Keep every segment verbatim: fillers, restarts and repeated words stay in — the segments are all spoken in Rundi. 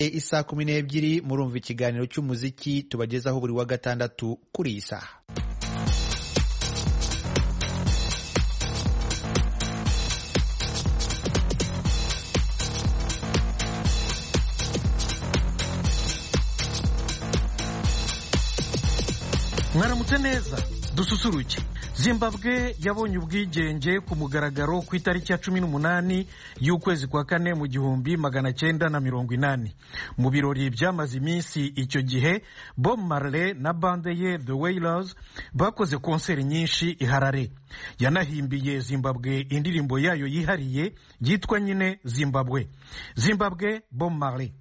Isa kumi n'ebyiri murumva ikiganiro cy'umuziki tubagezaho buri wa gatandatu kuri iyi saha. Mwaramutse neza, dususuruke. Zimbabwe yabonye ubwigenge ku mugaragaro ku itariki ya cumi n'umunani y'ukwezi kwa kane mu gihumbi magana cyenda na mirongo inani. Mu birori byamaze iminsi icyo gihe, Bob Marley na bande ye The Wailers bakoze konseri nyinshi i Harare. Yanahimbiye Zimbabwe indirimbo yayo yihariye yitwa nyine Zimbabwe. Zimbabwe, Bob Marley.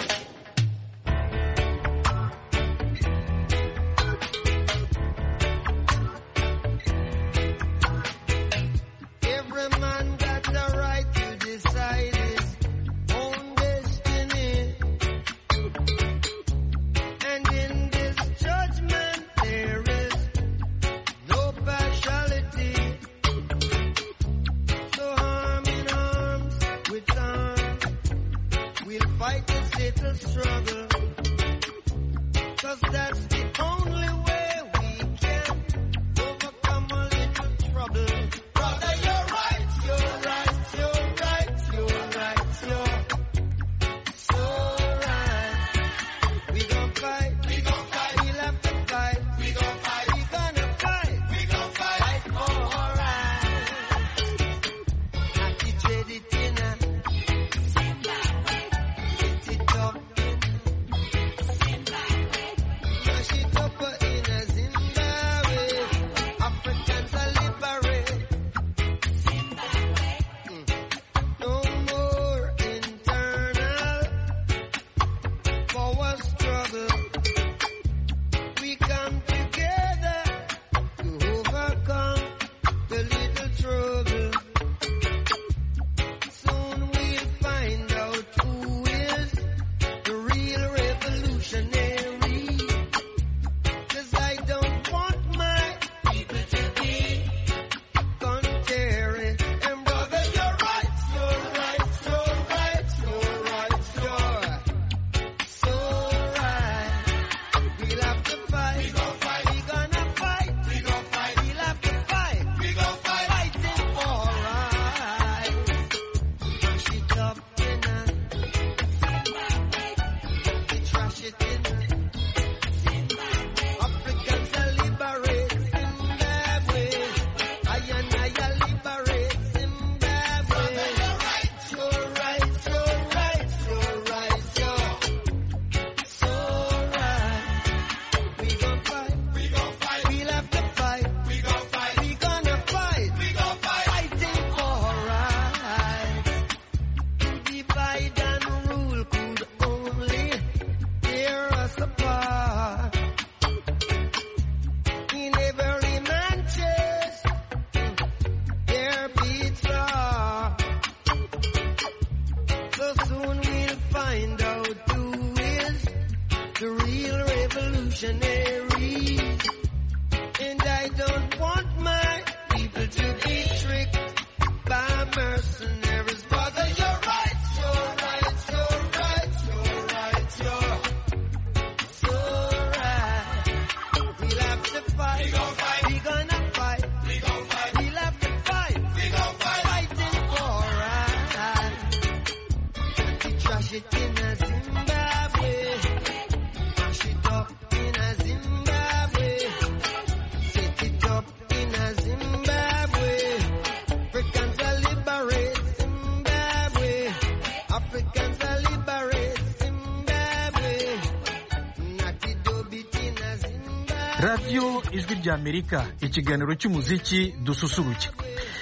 Radio Ijwi ry'Amerika, ikiganiro cy'umuziki dususuruke.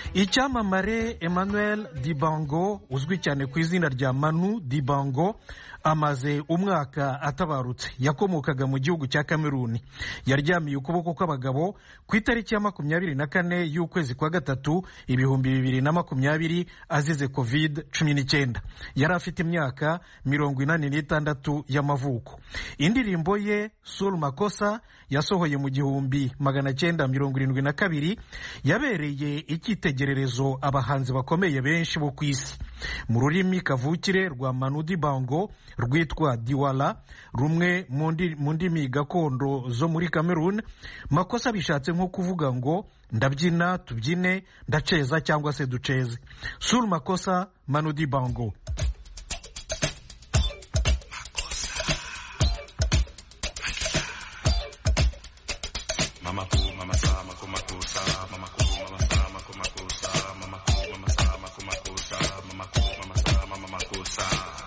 Icyamamare Emmanuel Dibango uzwi cyane ku izina rya Manu Dibango amaze umwaka atabarutse. Yakomokaga mu gihugu cya Kameruni. Yaryamiye ukuboko kw'abagabo ku itariki ya makumyabiri na kane y'ukwezi kwa gatatu ibihumbi bibiri na makumyabiri azize covid cumi n'icyenda. Yari afite imyaka mirongo inani n'itandatu y'amavuko. Indirimbo ye Soul Makosa yasohoye mu gihumbi magana cyenda mirongo irindwi na kabiri yabereye icyitegererezo abahanzi bakomeye benshi bo ku isi. Mu rurimi kavukire rwa Manu Dibango rwitwa Diwala, rumwe mu ndimi gakondo zo muri Cameroon. Makosa bishatse nko kuvuga ngo ndabyina, tubyine, ndaceza cyangwa se duceze. Sul Makossa, Manu Dibango. Mama ku mama sa mako makosa mama ku mama sa mako makosa mama ku mama sa mako makosa mama ku mama sa mama makosa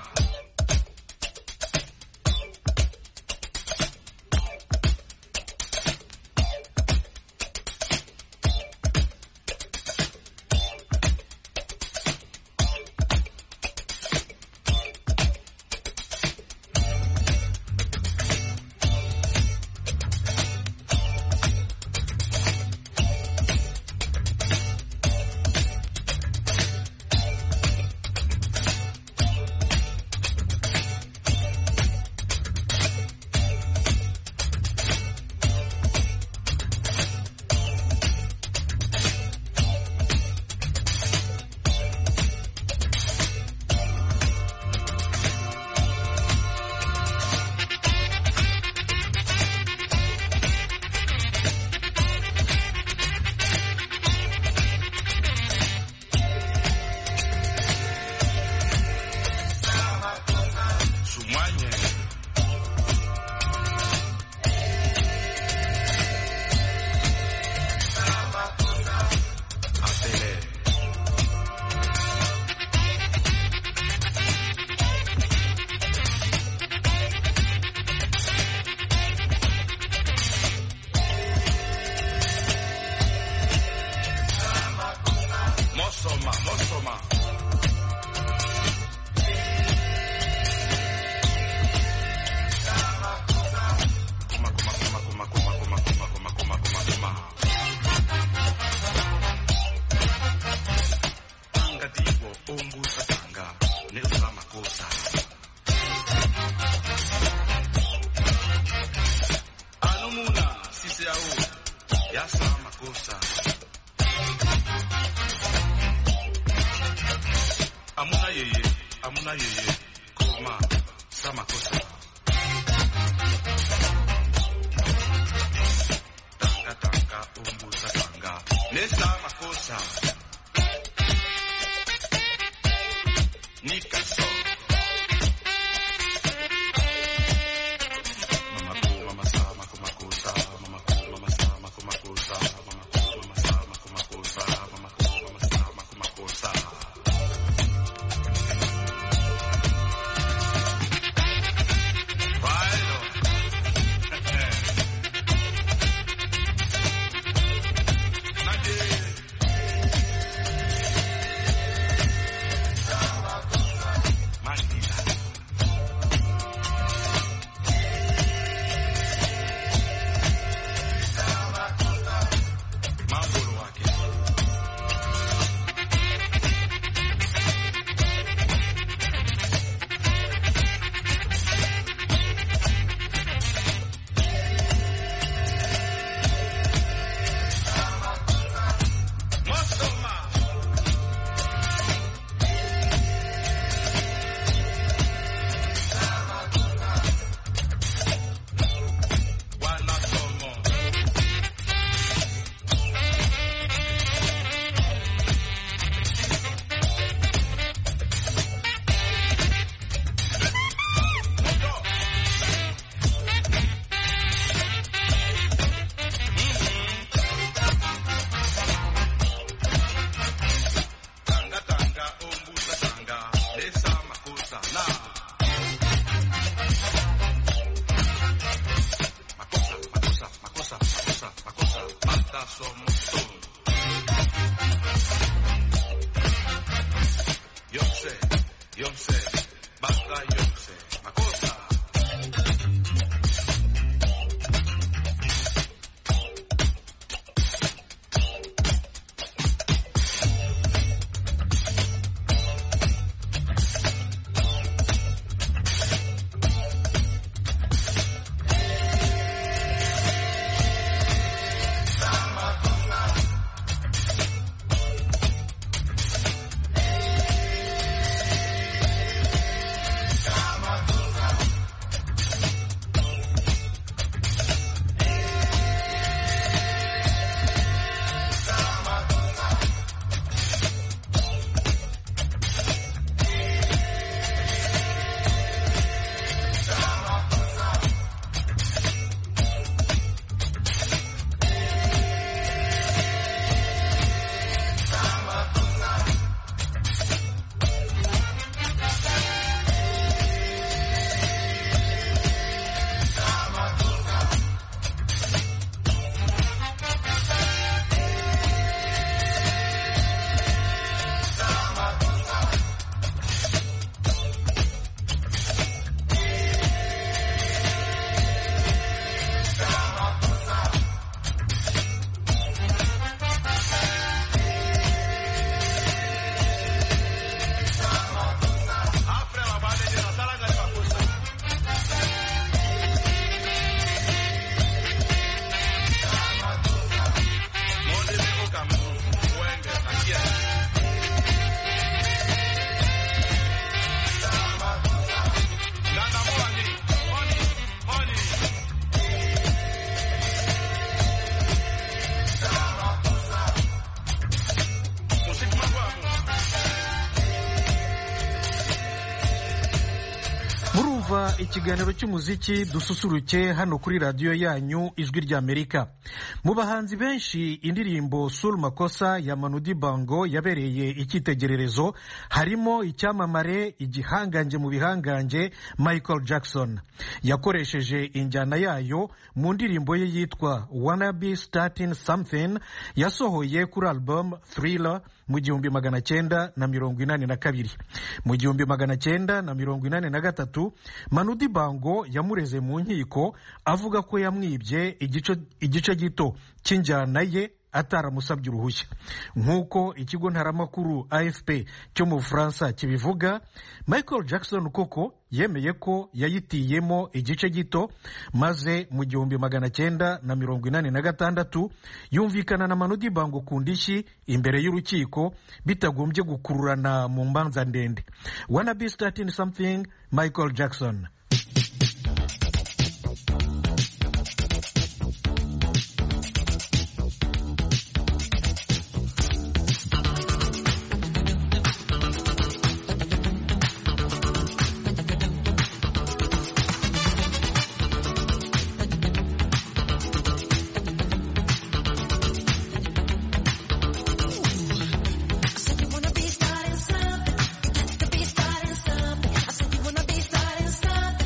Amuna yeye, amuna yeye, koma, sama kosa. Tanga tanga, umbu satanga, ne sama kosa. Nikaso. Mama ku, mama sama kumakosa, mama ku, mama sama kumakosa, mama ku, mama sama kumakosa, mama ku, mama sama kumakosa. mwumva ikiganiro cy'umuziki dususuruke hano kuri radiyo yanyu ijwi ry'Amerika. Mu bahanzi benshi indirimbo Soul Makossa ya Manu Dibango yabereye icyitegererezo, harimo icyamamare igihangange mu bihangange Michael Jackson. Yakoresheje injyana yayo mu ndirimbo ye yitwa Wanna Be Starting Something yasohoye kuri album Thriller mu gihumbi magana cyenda na mirongo inani na kabiri. Mu gihumbi magana cyenda na mirongo inani na gatatu Manu Dibango yamureze mu nkiko avuga ko yamwibye igice igice gito cy'injyana ye ataramusabye uruhushya. Nk'uko ikigo ntaramakuru A F P cyo mu Bufaransa kibivuga, Michael Jackson koko yemeye ko yayitiyemo igice gito, maze mu gihumbi magana cyenda na mirongo inani na gatandatu yumvikana na Manu Dibango ku ndishyi imbere y'urukiko bitagombye gukururana mu mbanza ndende. Wanna Be Starting Something, Michael Jackson. Stop.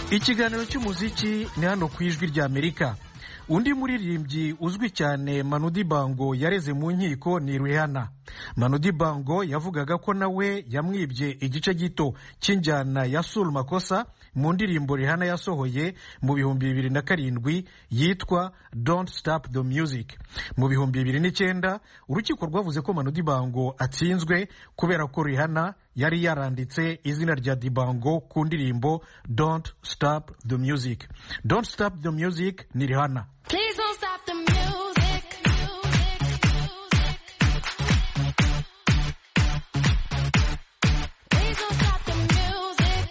ikiganiro cy'umuziki ni hano ku ijwi ry'Amerika. Undi muririmbyi uzwi cyane Manu Dibango yareze mu nkiko ni Rihanna. Manu Dibango yavugaga ko nawe yamwibye igice gito cy'injyana ya Soul Makossa mu ndirimbo Rihanna yasohoye mu bihumbi bibiri na karindwi yitwa Don't Stop the Music. Mu bihumbi bibiri n'icyenda urukiko rwavuze ko Manu Dibango atsinzwe kubera ko Rihanna yari yaranditse izina rya Dibango ku ndirimbo Don't Stop the Music. Don't Stop the Music ni Rihanna. Please don't stop the music. Please don't stop the music.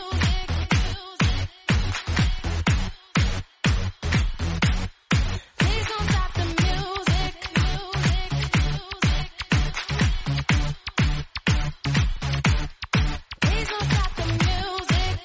Please don't stop the music. Please don't stop the music.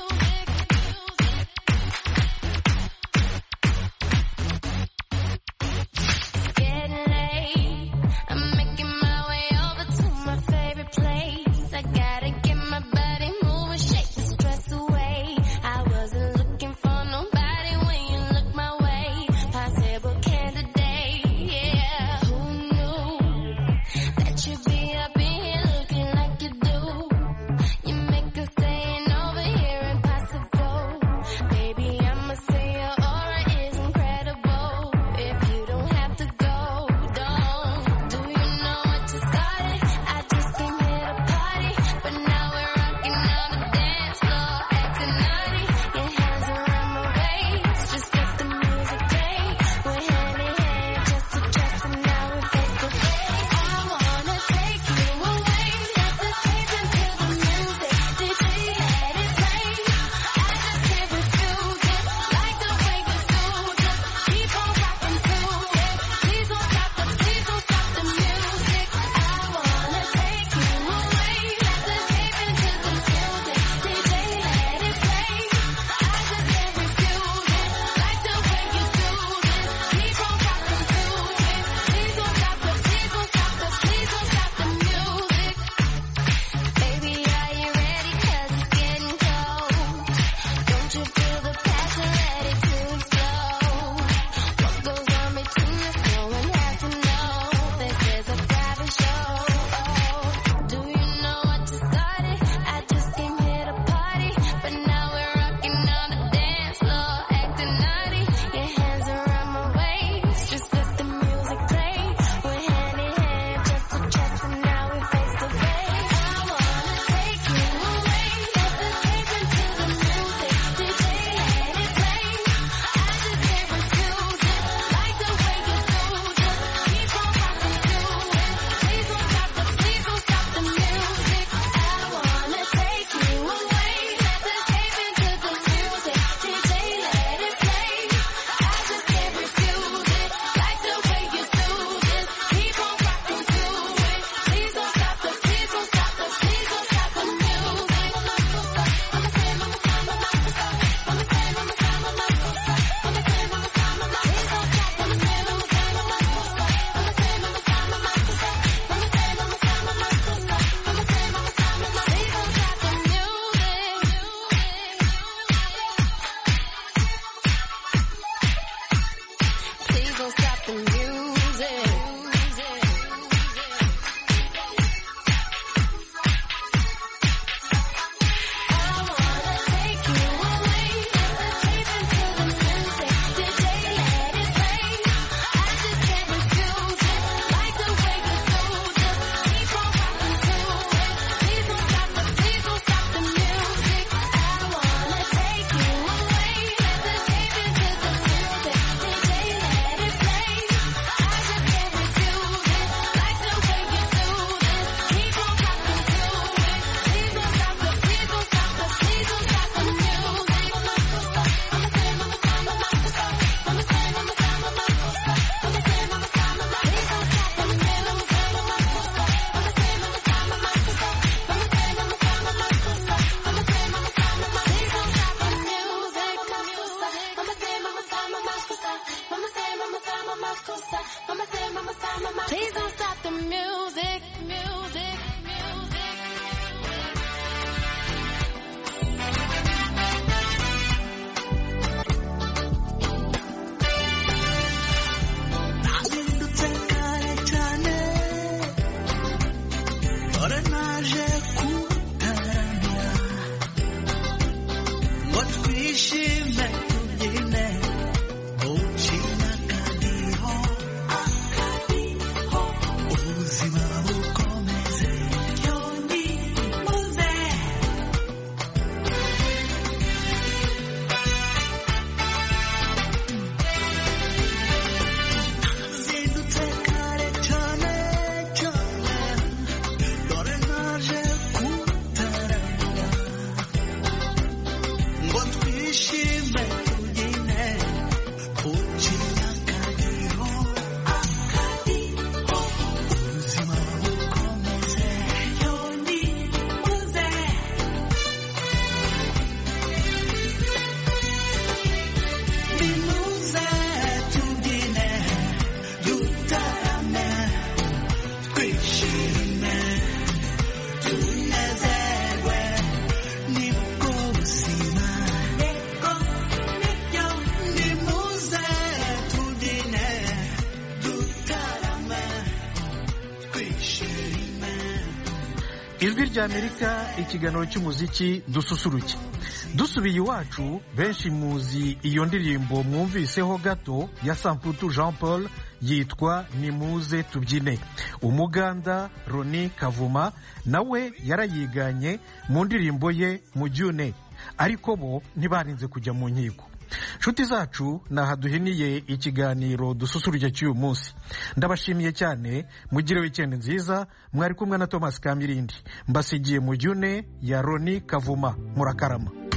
Getting late, I'm making my way over to my favorite place. I gotta get my body moving, shake the stress away. I wasn't looking for nobody when you look my way. Possible candidate, yeah. Who knew that you'd be up in here looking like you do? You make us staying over here impossible. Baby, I'ma say your aura is incredible. If you don't have to go, don't. Do you know what you started? I just came here to party, but now we're rocking on the dance floor, acting naughty. Your hands around my waist, just let the music play. We're hand in hand, just to just and now we're face to face. I wanna take you away, let the tape into the music. D J, let it play. I just can't refuse it, like the way you do. Just keep on rocking to it. Please don't stop the, please don't stop the music. I wanna take you away, let the tape into the music. D J, let it play. I just can't refuse it, like the way you do. Just keep on rocking to it. Please don't stop the, please don't stop the, please don't stop the music. Baby, are you ready? 'Cause it's getting cold. Don't you feel the passion ready to explode? What goes on between us, no one has to know. This is a private show. Do you know what you started? I just came here to party, but now we're rocking on the dance floor, acting naughty. Your hands around my waist, just let the music play. We're hand in hand, just to chest, and now we're face to face. I wanna take you away, let the tape into the music. D J, let it play. I just can't refuse it, like the way you do. Just keep on rocking to it. Please don't stop the, please don't stop the music. I wanna take you away, let the tape into the music. D J, let it play. I just can't refuse it, like the way you do. Just keep on rocking to it. Please don't stop the, please don't stop the, please don't stop the music. Please don't stop the music. I wanna take you away, let the tape into the music. D J, let it play. I just can't refuse it, like the way you do. Just keep on rocking to it. Please don't stop the, please don't stop the music. I wanna take you away, let the tape into the music. D J, let it play. I just can't refuse it, like the way you do. Just keep on rocking to it. Please don't stop the, please don't stop the, please don't stop the music. Please don't stop the music, music, music. ijwi ry'Amerika, ikiganiro cy'umuziki dususuruke. Dusubiye iwacu, benshi muzi iyo ndirimbo mwumviseho gato ya Samputu Jean Paul yitwa Nimuze Tubyine. Umuganda Roni Kavuma nawe yarayiganye mu ndirimbo ye Mujyune, ariko bo ntibarinze kujya mu nkiko. Nshuti zacu, naha duhiniye ikiganiro dususuruke cy'uyu munsi. Ndabashimiye cyane, mugire weekend nziza. Mwari kumwe na Thomas Kamirindi, mbasigiye Mujyune ya Roni Kavuma. Murakarama.